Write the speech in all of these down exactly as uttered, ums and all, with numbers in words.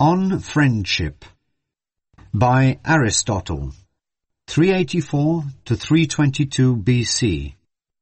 On Friendship by Aristotle, three eighty-four to three twenty-two B C.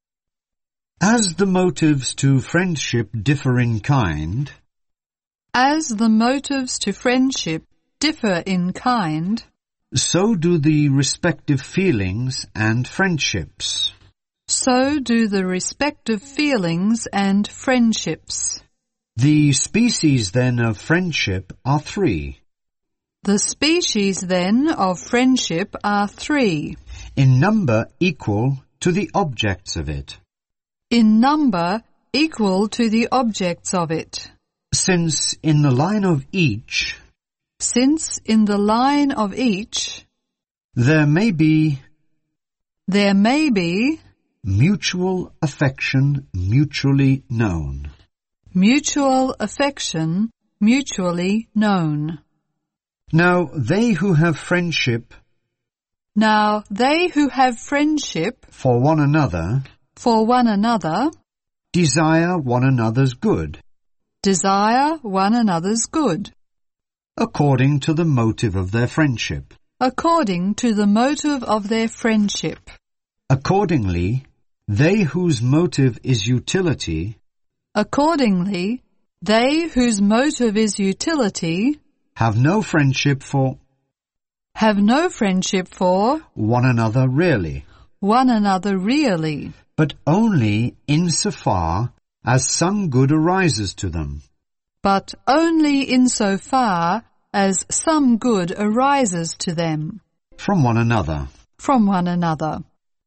As the motives to friendship differ in kind, As the motives to friendship differ in kind, so do the respective feelings and friendships. So do the respective feelings and friendships. The species then of friendship are three. The species then of friendship are three, In number equal to the objects of it. in number equal to the objects of it. Since in the line of each, Since in the line of each there may be there may be mutual affection mutually known. mutual affection mutually known. Now they who have friendship Now they who have friendship for one another for one another desire one another's good, desire one another's good, according to the motive of their friendship. according to the motive of their friendship. Accordingly, they whose motive is utility Accordingly, they whose motive is utility have no friendship for have no friendship for one another really, one another really, but only insofar as some good arises to them. but only insofar as some good arises to them From one another. from one another.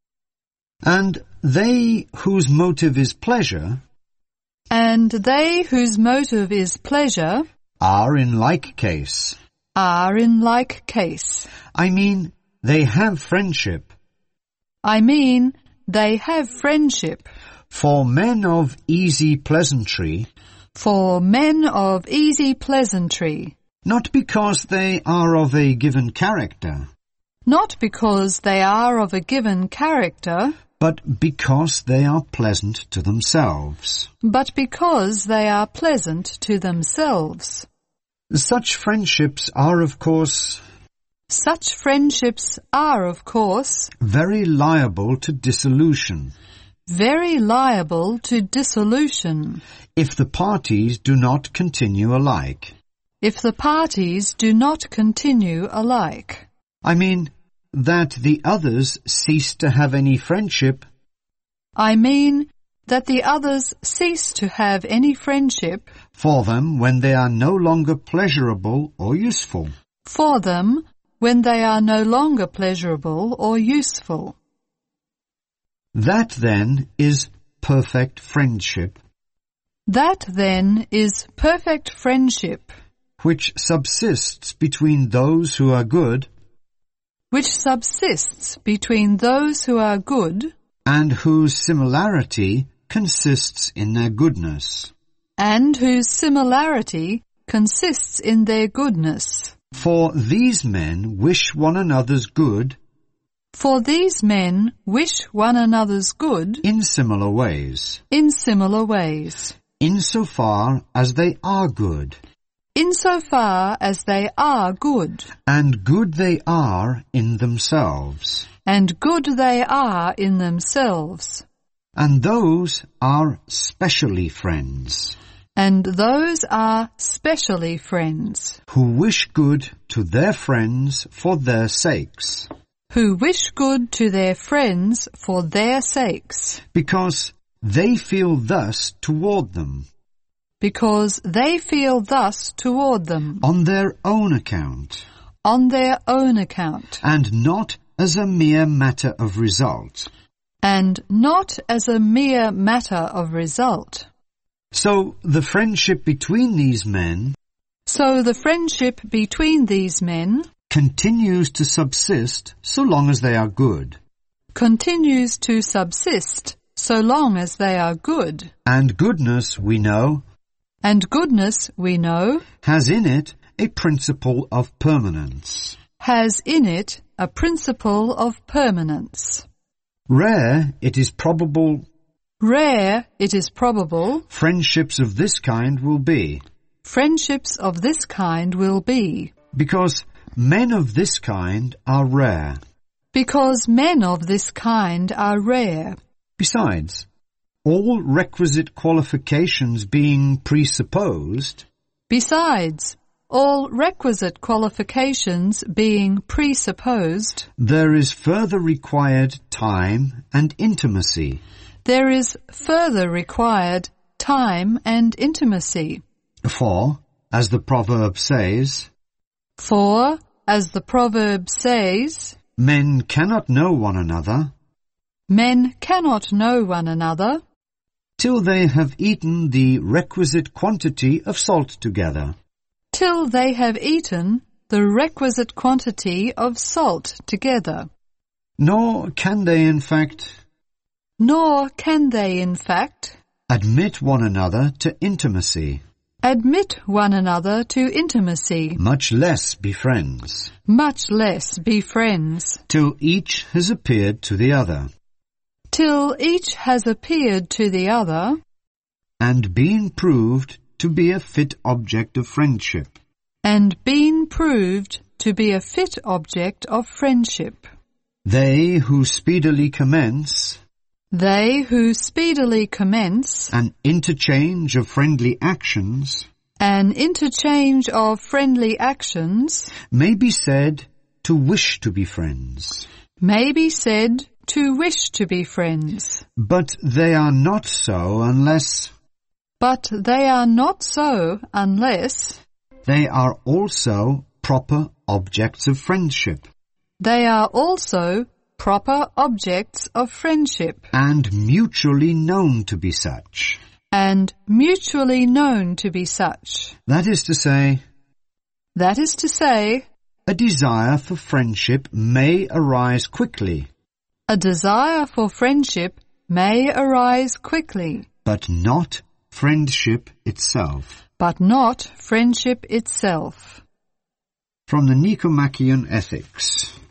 And they whose motive is pleasure And they whose motive is pleasure are in like case. are in like case. I mean, they have friendship. I mean, they have friendship. For men of easy pleasantry, For men of easy pleasantry, not because they are of a given character, not because they are of a given character, but because they are pleasant to themselves. but because they are pleasant to themselves. Such friendships are, of course, Such friendships are, of course, very liable to dissolution very liable to dissolution if the parties do not continue alike. if the parties do not continue alike. I mean, that the others cease to have any friendship I mean that the others cease to have any friendship for them when they are no longer pleasurable or useful. for them when they are no longer pleasurable or useful. That then is perfect friendship, That then is perfect friendship, which subsists between those who are good which subsists between those who are good and whose similarity consists in their goodness. and whose similarity consists in their goodness. For these men wish one another's good For these men wish one another's good in similar ways, in similar ways, insofar as they are good, insofar as they are good, and good they are in themselves, and good they are in themselves, and those are specially friends, and those are specially friends, who wish good to their friends for their sakes, who wish good to their friends for their sakes, because they feel thus toward them, because they feel thus toward them, on their own account, on their own account, and not as a mere matter of result. and not as a mere matter of result. So the friendship between these men So the friendship between these men continues to subsist so long as they are good, continues to subsist so long as they are good. and goodness, we know, And goodness, we know, has in it a principle of permanence. has in it a principle of permanence. Rare, it is probable, Rare, it is probable, friendships of this kind will be, friendships of this kind will be. Because men of this kind are rare. Because men of this kind are rare. Besides, all requisite qualifications being presupposed, Besides, all requisite qualifications being presupposed, there is further required time and intimacy. there is further required time and intimacy. For, as the proverb says, For, as the proverb says, men cannot know one another men cannot know one another till they have eaten the requisite quantity of salt together. till they have eaten the requisite quantity of salt together. Nor can they in fact Nor can they, in fact, admit one another to intimacy, admit one another to intimacy, much less be friends, much less be friends, till each has appeared to the other, till each has appeared to the other, and been proved to be a fit object of friendship. and been proved to be a fit object of friendship. They who speedily commence They who speedily commence an interchange of friendly actions an interchange of friendly actions may be said to wish to be friends, may be said to wish to be friends, but they are not so unless but they are not so unless they are also proper objects of friendship, they are also proper objects of friendship, and mutually known to be such. and mutually known to be such. That is to say, That is to say, a desire for friendship may arise quickly, a desire for friendship may arise quickly, but not friendship itself. but not friendship itself. From the Nicomachean Ethics.